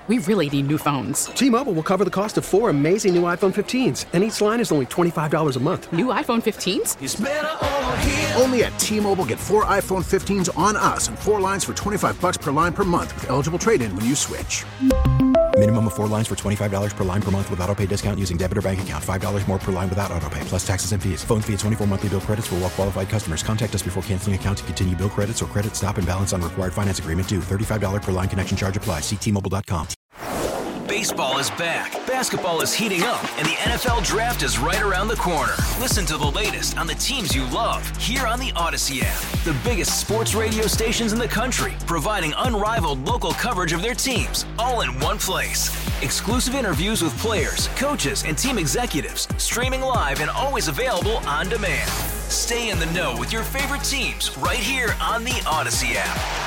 We really need new phones. T-Mobile will cover the cost of 4 amazing new iPhone 15s, and each line is only $25 a month. New iPhone 15s? It's better over here. Only at T-Mobile, get 4 iPhone 15s on us and 4 lines for $25 per line per month with eligible trade-in when you switch. Minimum of 4 lines for $25 per line per month with autopay discount using debit or bank account. $5 more per line without autopay, plus taxes and fees. Phone fee at 24 monthly bill credits for well-qualified customers. Contact us before canceling account to continue bill credits or credit stop and balance on required finance agreement due. $35 per line connection charge applies. See T-Mobile.com. Baseball is back, basketball is heating up, and the NFL Draft is right around the corner. Listen to the latest on the teams you love here on the Odyssey app. The biggest sports radio stations in the country, providing unrivaled local coverage of their teams, all in one place. Exclusive interviews with players, coaches, and team executives, streaming live and always available on demand. Stay in the know with your favorite teams right here on the Odyssey app.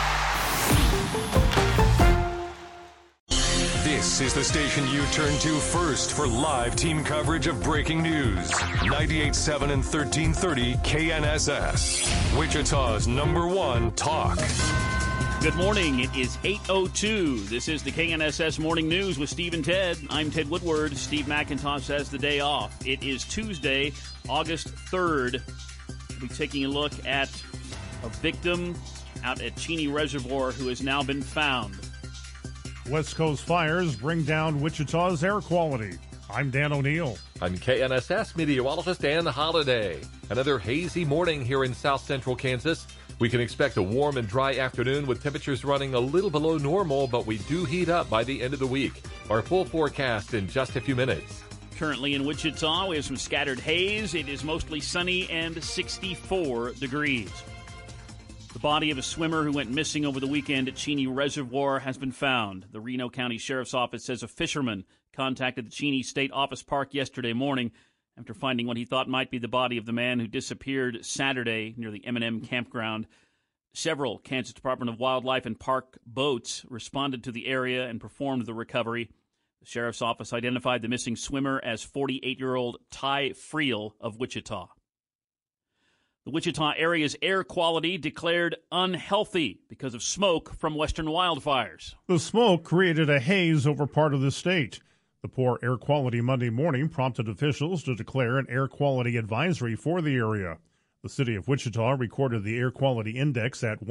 This is the station you turn to first for live team coverage of breaking news. 98.7 and 1330 KNSS. Wichita's #1 talk. Good morning. It is 8:02. This is the KNSS Morning News with Steve and Ted. I'm Ted Woodward. Steve McIntosh has the day off. It is Tuesday, August 3rd. We'll be taking a look at a victim out at Cheney Reservoir who has now been found. West Coast fires bring down Wichita's air quality. I'm Dan O'Neill. I'm KNSS meteorologist Dan Holliday. Another hazy morning here in south central Kansas. We can expect a warm and dry afternoon with temperatures running a little below normal, but we do heat up by the end of the week. Our full forecast in just a few minutes. Currently in Wichita, we have some scattered haze. It is mostly sunny and 64 degrees. The body of a swimmer who went missing over the weekend at Cheney Reservoir has been found. The Reno County Sheriff's Office says a fisherman contacted the Cheney State Office Park yesterday morning after finding what he thought might be the body of the man who disappeared Saturday near the M&M campground. Several Kansas Department of Wildlife and Park boats responded to the area and performed the recovery. The Sheriff's Office identified the missing swimmer as 48-year-old Ty Friel of Wichita. The Wichita area's air quality declared unhealthy because of smoke from western wildfires. The smoke created a haze over part of the state. The poor air quality Monday morning prompted officials to declare an air quality advisory for the area. The city of Wichita recorded the air quality index at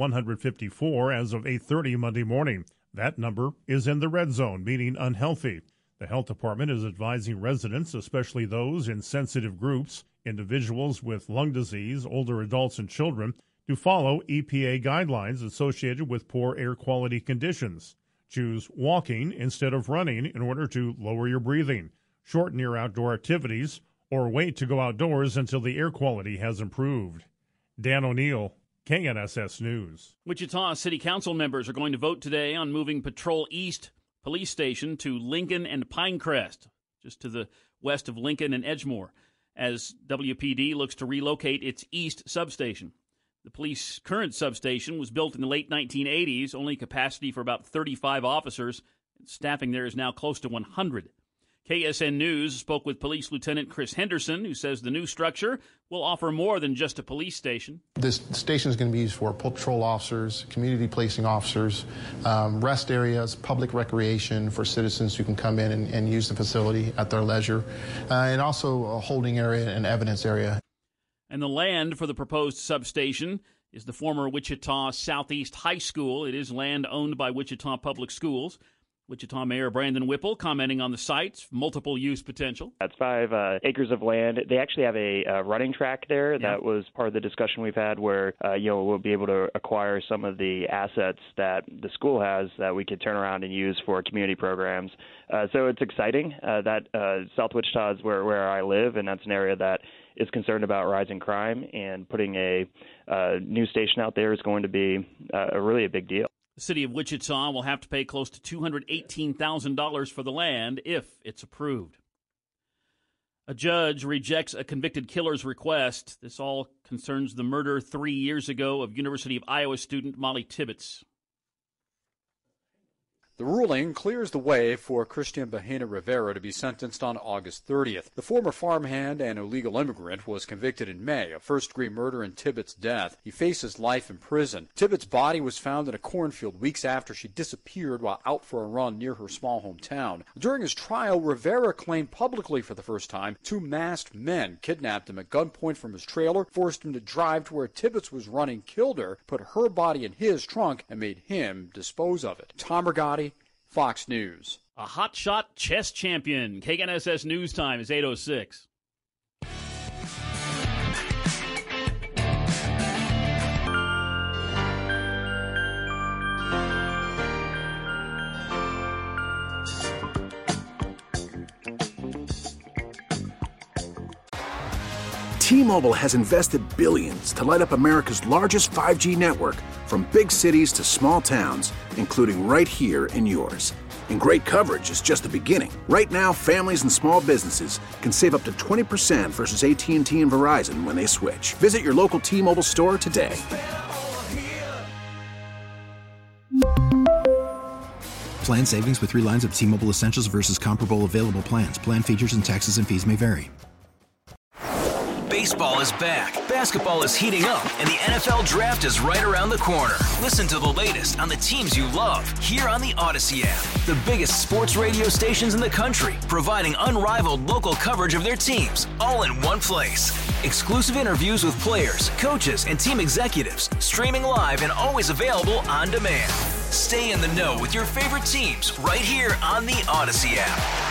154 as of 8:30 Monday morning. That number is in the red zone, meaning unhealthy. The health department is advising residents, especially those in sensitive groups, individuals with lung disease, older adults, and children, to follow EPA guidelines associated with poor air quality conditions. Choose walking instead of running in order to lower your breathing, shorten your outdoor activities, or wait to go outdoors until the air quality has improved. Dan O'Neill, KNSS News. Wichita City Council members are going to vote today on moving Patrol East Police Station to Lincoln and Pinecrest, just to the west of Lincoln and Edgemoor, as WPD looks to relocate its east substation. The police current substation was built in the late 1980s, only capacity for about 35 officers. Staffing there is now close to 100. KSN News spoke with Police Lieutenant Chris Henderson, who says the new structure will offer more than just a police station. This station is going to be used for patrol officers, community policing officers, rest areas, public recreation for citizens who can come in and use the facility at their leisure, and also a holding area and evidence area. And the land for the proposed substation is the former Wichita Southeast High School. It is land owned by Wichita Public Schools. Wichita Mayor Brandon Whipple commenting on the site's multiple use potential. That's 5 acres of land. They actually have a running track there. Yeah. That was part of the discussion we've had where, we'll be able to acquire some of the assets that the school has that we could turn around and use for community programs. So it's exciting that South Wichita is where I live, and that's an area that is concerned about rising crime, and putting a new station out there is going to be really a big deal. The city of Wichita will have to pay close to $218,000 for the land if it's approved. A judge rejects a convicted killer's request. This all concerns the murder 3 years ago of University of Iowa student Molly Tibbetts. The ruling clears the way for Christian Bahena Rivera to be sentenced on August 30th. The former farmhand and illegal immigrant was convicted in May of first-degree murder in Tibbetts' death. He faces life in prison. Tibbetts' body was found in a cornfield weeks after she disappeared while out for a run near her small hometown. During his trial, Rivera claimed publicly for the first time 2 masked men kidnapped him at gunpoint from his trailer, forced him to drive to where Tibbetts was running, killed her, put her body in his trunk, and made him dispose of it. Tom Rigotti, Fox News. A hotshot chess champion. KNSS News Time is 8:06. T-Mobile has invested billions to light up America's largest 5G network, from big cities to small towns, including right here in yours. And great coverage is just the beginning. Right now, families and small businesses can save up to 20% versus AT&T and Verizon when they switch. Visit your local T-Mobile store today. Plan savings with 3 lines of T-Mobile Essentials versus comparable available plans. Plan features and taxes and fees may vary. Baseball is back, basketball is heating up, and the NFL Draft is right around the corner. Listen to the latest on the teams you love here on the Odyssey app. The biggest sports radio stations in the country, providing unrivaled local coverage of their teams, all in one place. Exclusive interviews with players, coaches, and team executives, streaming live and always available on demand. Stay in the know with your favorite teams right here on the Odyssey app.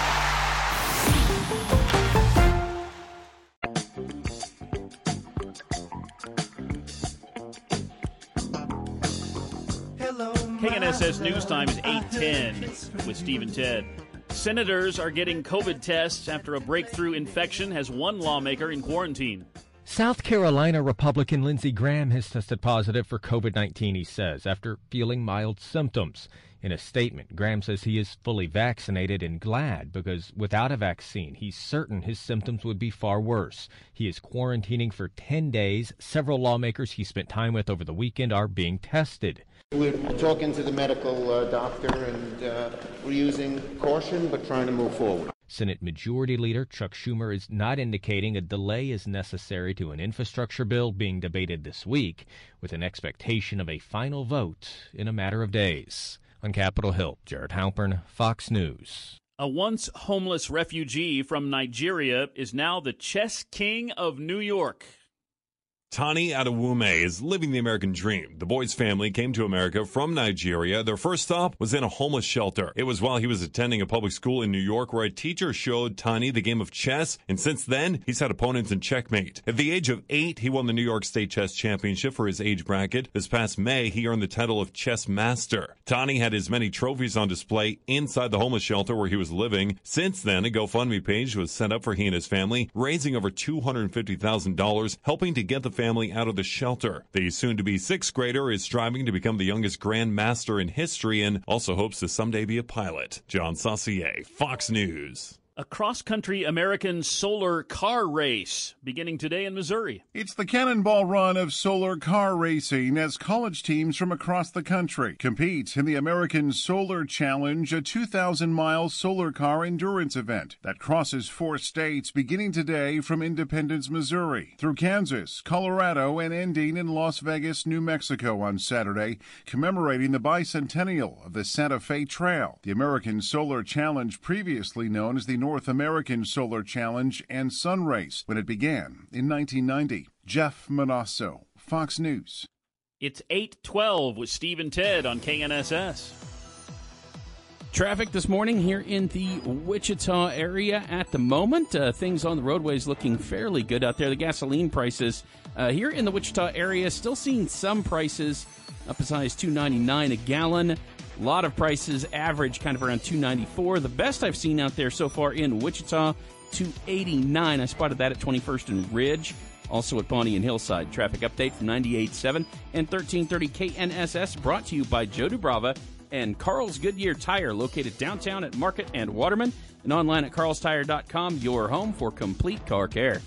KNSS News Time is 8:10 with Steve and Ted. Senators are getting COVID tests after a breakthrough infection has one lawmaker in quarantine. South Carolina Republican Lindsey Graham has tested positive for COVID-19, he says, after feeling mild symptoms. In a statement, Graham says he is fully vaccinated and glad because without a vaccine, he's certain his symptoms would be far worse. He is quarantining for 10 days. Several lawmakers he spent time with over the weekend are being tested. We're talking to the medical doctor, and we're using caution but trying to move forward. Senate Majority Leader Chuck Schumer is not indicating a delay is necessary to an infrastructure bill being debated this week, with an expectation of a final vote in a matter of days. On Capitol Hill, Jared Halpern, Fox News. A once homeless refugee from Nigeria is now the chess king of New York. Tani Adewume is living the American dream. The boy's family came to America from Nigeria. Their first stop was in a homeless shelter. It was while he was attending a public school in New York where a teacher showed Tani the game of chess, and since then, he's had opponents in checkmate. At the age of 8, he won the New York State Chess Championship for his age bracket. This past May, he earned the title of Chess Master. Tani had his many trophies on display inside the homeless shelter where he was living. Since then, a GoFundMe page was set up for he and his family, raising over $250,000, helping to get the family out of the shelter. The soon-to-be 6th grader is striving to become the youngest Grand Master in history and also hopes to someday be a pilot. John Saucier, Fox News. A cross-country American solar car race beginning today in Missouri. It's the Cannonball Run of solar car racing as college teams from across the country compete in the American Solar Challenge, a 2,000-mile solar car endurance event that crosses 4 states beginning today from Independence, Missouri, through Kansas, Colorado, and ending in Las Vegas, New Mexico on Saturday, commemorating the bicentennial of the Santa Fe Trail. The American Solar Challenge, previously known as the North American Solar Challenge and Sun Race, when it began in 1990. Jeff Manasso, Fox News. It's 8:12 with Steve and Ted on KNSS. Traffic this morning here in the Wichita area at the moment. Things on the roadways looking fairly good out there. The gasoline prices here in the Wichita area still seeing some prices up as high as $2.99 a gallon. A lot of prices average kind of around $2.94. The best I've seen out there so far in Wichita, $2.89. I spotted that at 21st and Ridge. Also at Pawnee and Hillside. Traffic update from 98.7 and 1330 KNSS, brought to you by Joe Dubrava and Carl's Goodyear Tire, located downtown at Market and Waterman, and online at carlstire.com, your home for complete car care.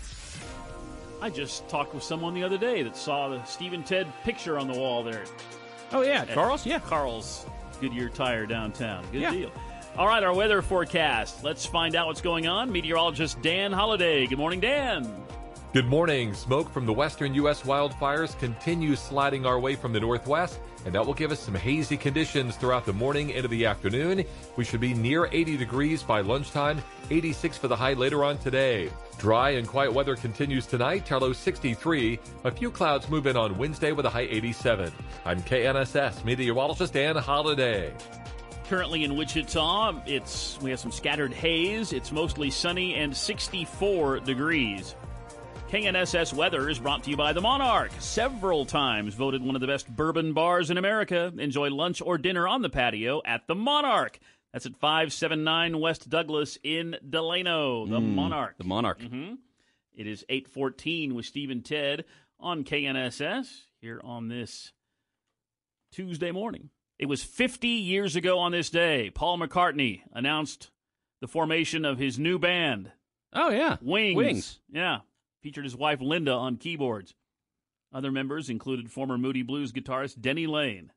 I just talked with someone the other day that saw the Steve and Ted picture on the wall there. Oh, yeah, Carl's? Yeah. Carl's Goodyear Tire downtown. Good deal. All right, our weather forecast. Let's find out what's going on. Meteorologist Dan Holliday. Good morning, Dan. Good morning. Smoke from the western U.S. wildfires continues sliding our way from the northwest, and that will give us some hazy conditions throughout the morning into the afternoon. We should be near 80 degrees by lunchtime, 86 for the high later on today. Dry and quiet weather continues tonight, our low 63. A few clouds move in on Wednesday with a high 87. I'm KNSS meteorologist Dan Holliday. Currently in Wichita, we have some scattered haze. It's mostly sunny and 64 degrees. KNSS weather is brought to you by the Monarch. Several times voted one of the best bourbon bars in America. Enjoy lunch or dinner on the patio at the Monarch. That's at 579 West Douglas in Delano. The Monarch. The Monarch. Mm-hmm. It is 8:14 with Steve and Ted on KNSS here on this Tuesday morning. It was 50 years ago on this day, Paul McCartney announced the formation of his new band. Oh, yeah. Wings. Yeah. Featured his wife, Linda, on keyboards. Other members included former Moody Blues guitarist Denny Lane.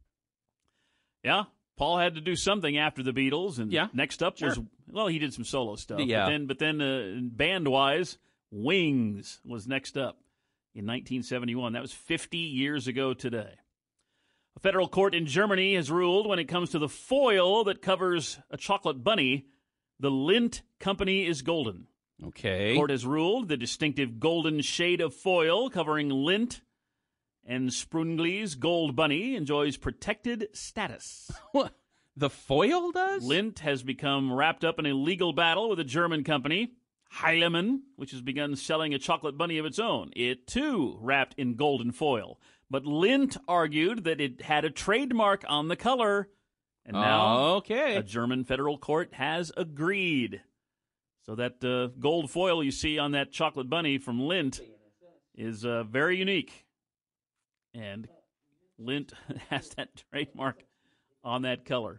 Yeah, Paul had to do something after the Beatles, and next up was, well, he did some solo stuff. Yeah. But then band-wise, Wings was next up in 1971. That was 50 years ago today. A federal court in Germany has ruled when it comes to the foil that covers a chocolate bunny, the Lindt company is golden. Okay. The court has ruled the distinctive golden shade of foil covering Lindt and Sprungli's Gold Bunny enjoys protected status. What? The foil does? Lindt has become wrapped up in a legal battle with a German company, Heilemann, which has begun selling a chocolate bunny of its own. It, too, wrapped in golden foil. But Lindt argued that it had a trademark on the color. And now a German federal court has agreed. So that gold foil you see on that chocolate bunny from Lindt is very unique. And Lindt has that trademark on that color.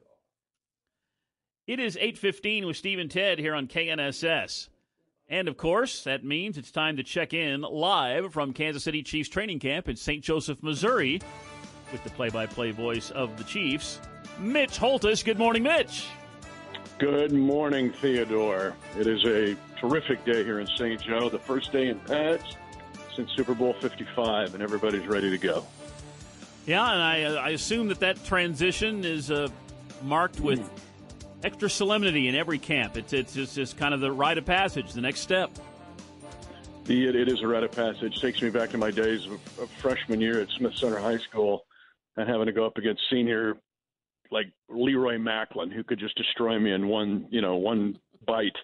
It is 8:15 with Steve and Ted here on KNSS. And, of course, that means it's time to check in live from Kansas City Chiefs training camp in St. Joseph, Missouri, with the play-by-play voice of the Chiefs, Mitch Holthus. Good morning, Mitch. Good morning, Theodore. It is a terrific day here in St. Joe, the first day in pads since Super Bowl 55, and everybody's ready to go. Yeah, and I assume that transition is marked with extra solemnity in every camp. It's just kind of the rite of passage, the next step. It is a rite of passage. It takes me back to my days of freshman year at Smith Center High School and having to go up against senior like Leroy Macklin, who could just destroy me in one bite.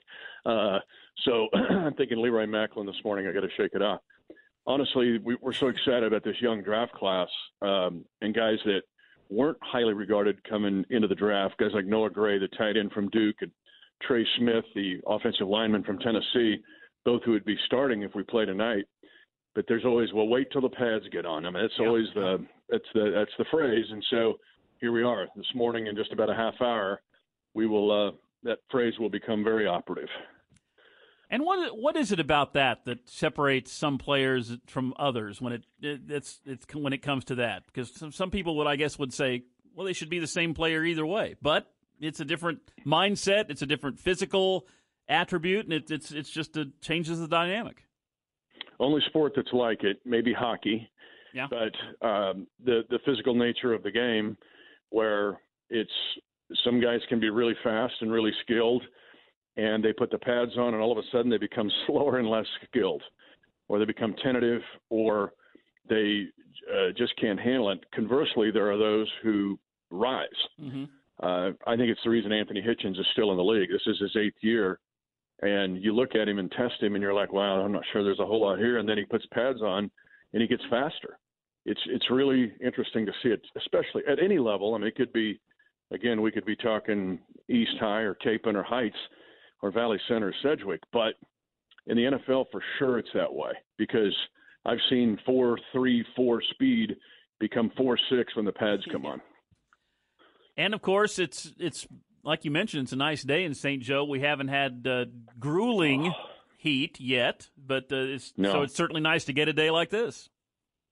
So I'm thinking Leroy Macklin this morning. I got to shake it off. Honestly, we're so excited about this young draft class and guys that weren't highly regarded coming into the draft. Guys like Noah Gray, the tight end from Duke, and Trey Smith, the offensive lineman from Tennessee, both who would be starting if we play tonight. But there's always, well, wait till the pads get on. I mean, that's always that's the phrase. And so here we are this morning. In just about a half hour, we will that phrase will become very operative. And what is it about that separates some players from others when when it comes to that? Because some people would say, well, they should be the same player either way, but it's a different mindset, it's a different physical attribute, and it's just changes the dynamic. Only sport that's like it, maybe hockey, but the physical nature of the game, where it's some guys can be really fast and really skilled, and they put the pads on, and all of a sudden they become slower and less skilled, or they become tentative, or they just can't handle it. Conversely, there are those who rise. Mm-hmm. I think it's the reason Anthony Hitchens is still in the league. This is his 8th year, and you look at him and test him, and you're like, wow, I'm not sure there's a whole lot here. And then he puts pads on, and he gets faster. It's really interesting to see it, especially at any level. I mean, it could be, again, we could be talking East High or Capon or Heights or Valley Center or Sedgwick. But in the NFL, for sure it's that way, because I've seen 4.3, 4 speed become 4.6 when the pads come on. And, of course, it's like you mentioned, it's a nice day in St. Joe. We haven't had grueling heat yet, but so it's certainly nice to get a day like this.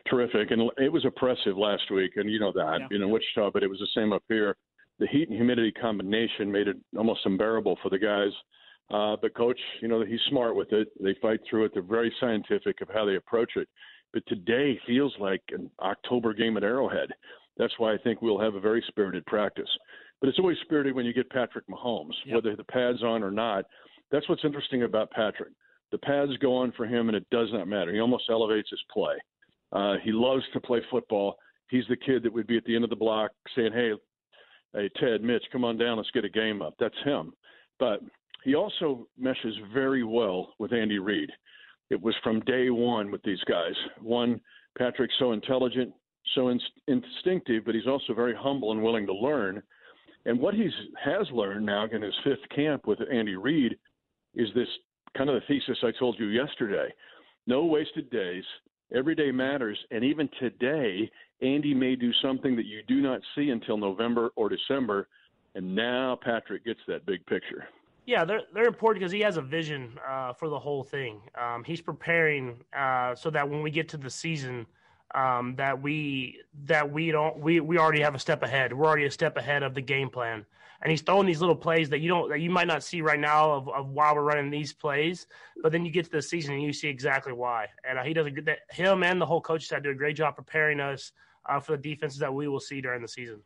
terrific, and it was oppressive last week, and you know that, in Wichita, but it was the same up here. The heat and humidity combination made it almost unbearable for the guys. But Coach, he's smart with it. They fight through it. They're very scientific of how they approach it. But today feels like an October game at Arrowhead. That's why I think we'll have a very spirited practice. But it's always spirited when you get Patrick Mahomes, whether the pad's on or not. That's what's interesting about Patrick. The pads go on for him, and it does not matter. He almost elevates his play. He loves to play football. He's the kid that would be at the end of the block saying, hey, Ted, Mitch, come on down. Let's get a game up. That's him. But he also meshes very well with Andy Reid. It was from day one with these guys. One, Patrick's so intelligent, so instinctive, but he's also very humble and willing to learn. And what he has learned now in his fifth camp with Andy Reid is this kind of the thesis I told you yesterday. No wasted days. Every day matters. And even today, Andy may do something that you do not see until November or December. And now Patrick gets that big picture. Yeah, they're important because he has a vision for the whole thing. He's preparing so that when we get to the season, that we already have a step ahead. We're already a step ahead of the game plan. And he's throwing these little plays that you might not see right now of why we're running these plays, but then you get to the season and you see exactly why. And he does him and the whole coaching staff do a great job preparing us for the defenses that we will see during the season.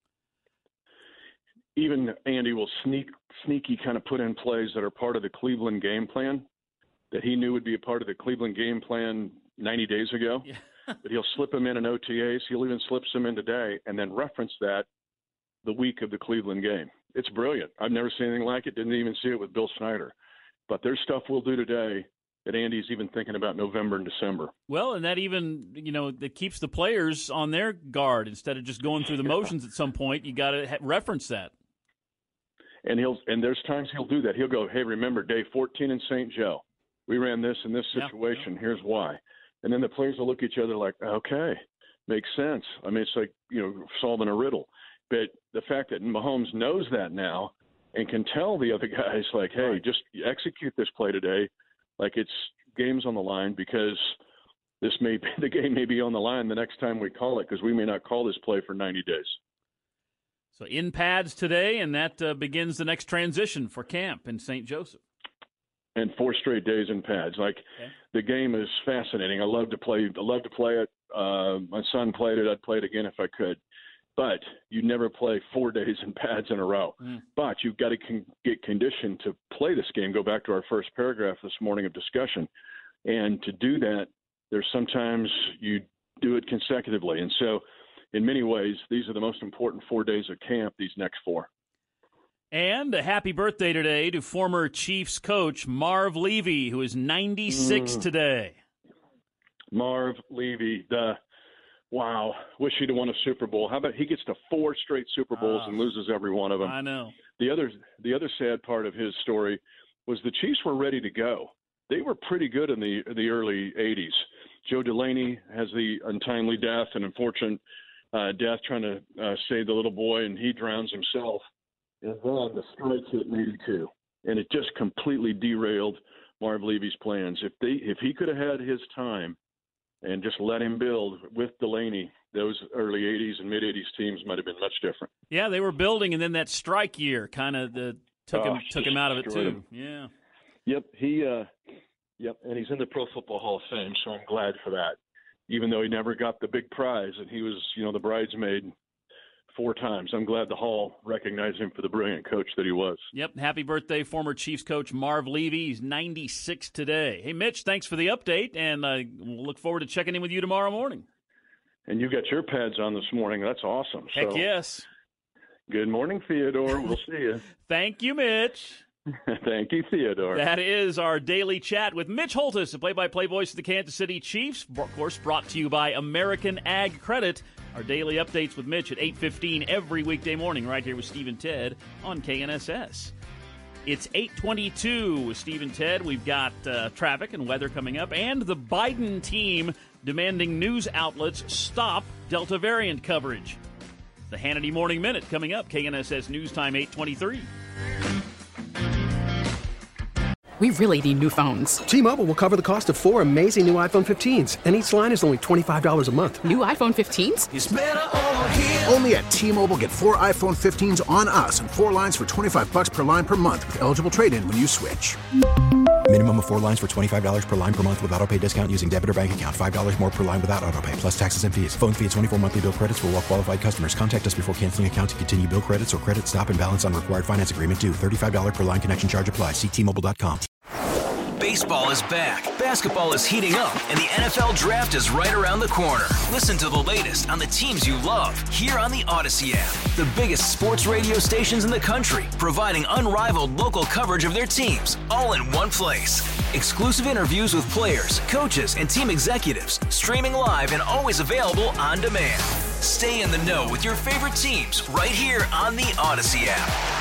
Even Andy will sneaky kind of put in plays that are part of the Cleveland game plan that he knew would be a part of the Cleveland game plan 90 days ago. Yeah. But he'll slip them in OTAs. He'll even slip them in today and then reference that the week of the Cleveland game. It's brilliant. I've never seen anything like it. Didn't even see it with Bill Snyder. But there's stuff we'll do today that Andy's even thinking about November and December. Well, and that even, that keeps the players on their guard instead of just going through the motions at some point. You got to reference that. And there's times he'll do that. He'll go, hey, remember day 14 in St. Joe. We ran this in this situation. Yeah. Here's why. And then the players will look at each other like, okay, makes sense. I mean, it's like, solving a riddle. But the fact that Mahomes knows that now and can tell the other guys, like, hey, just execute this play today, like it's game's on the line, because the game may be on the line the next time we call it, because we may not call this play for 90 days. So in pads today, and that begins the next transition for camp in St. Joseph. And 4 straight days in pads. The game is fascinating. I love to play it. My son played it. I'd play it again if I could. But you never play 4 days in pads in a row. But you've got to get conditioned to play this game. Go back to our first paragraph this morning of discussion. And to do that, there's sometimes you do it consecutively. And so in many ways, these are the most important 4 days of camp, these next 4. And a happy birthday today to former Chiefs coach Marv Levy, who is 96 today. Marv Levy, wow, wish he'd have won a Super Bowl. How about he gets to 4 straight Super Bowls and loses every one of them? I know. The other sad part of his story was the Chiefs were ready to go. They were pretty good in the early 80s. Joe Delaney has the untimely death, an unfortunate death trying to save the little boy, and he drowns himself. And then the strikes hit in 82, and it just completely derailed Marv Levy's plans. If he could have had his time and just let him build with Delaney, those early 80s and mid-80s teams might have been much different. Yeah, they were building, and then that strike year kind of took him out of it too. Yeah. Yep, and he's in the Pro Football Hall of Fame, so I'm glad for that. Even though he never got the big prize, and he was, the bridesmaid 4 times. I'm glad the Hall recognized him for the brilliant coach that he was. Yep. Happy birthday, former Chiefs coach Marv Levy. He's 96 today. Hey, Mitch, thanks for the update, and we'll look forward to checking in with you tomorrow morning. And you got your pads on this morning. That's awesome. Heck yes. Good morning, Theodore. We'll see you. Thank you, Mitch. Thank you, Theodore. That is our daily chat with Mitch Holthus, the play-by-play voice of the Kansas City Chiefs. Of course, brought to you by American Ag Credit. Our daily updates with Mitch at 8:15 every weekday morning right here with Steve and Ted on KNSS. It's 8:22 with Steve and Ted. We've got traffic and weather coming up, and the Biden team demanding news outlets stop Delta variant coverage. The Hannity Morning Minute coming up, KNSS News Time 8:23. We really need new phones. T-Mobile will cover the cost of 4 amazing new iPhone 15s, and each line is only $25 a month. New iPhone 15s? It's better over here. Only at T-Mobile, get 4 iPhone 15s on us and 4 lines for $25 per line per month with eligible trade-in when you switch. Minimum of 4 lines for $25 per line per month with autopay discount using debit or bank account. $5 more per line without autopay, plus taxes and fees. Phone fee at 24 monthly bill credits for well-qualified customers. Contact us before canceling account to continue bill credits or credit stop and balance on required finance agreement due. $35 per line connection charge applies. See T-Mobile.com. Baseball is back, basketball is heating up, and the NFL Draft is right around the corner. Listen to the latest on the teams you love here on the Odyssey app. The biggest sports radio stations in the country, providing unrivaled local coverage of their teams, all in one place. Exclusive interviews with players, coaches, and team executives, streaming live and always available on demand. Stay in the know with your favorite teams right here on the Odyssey app.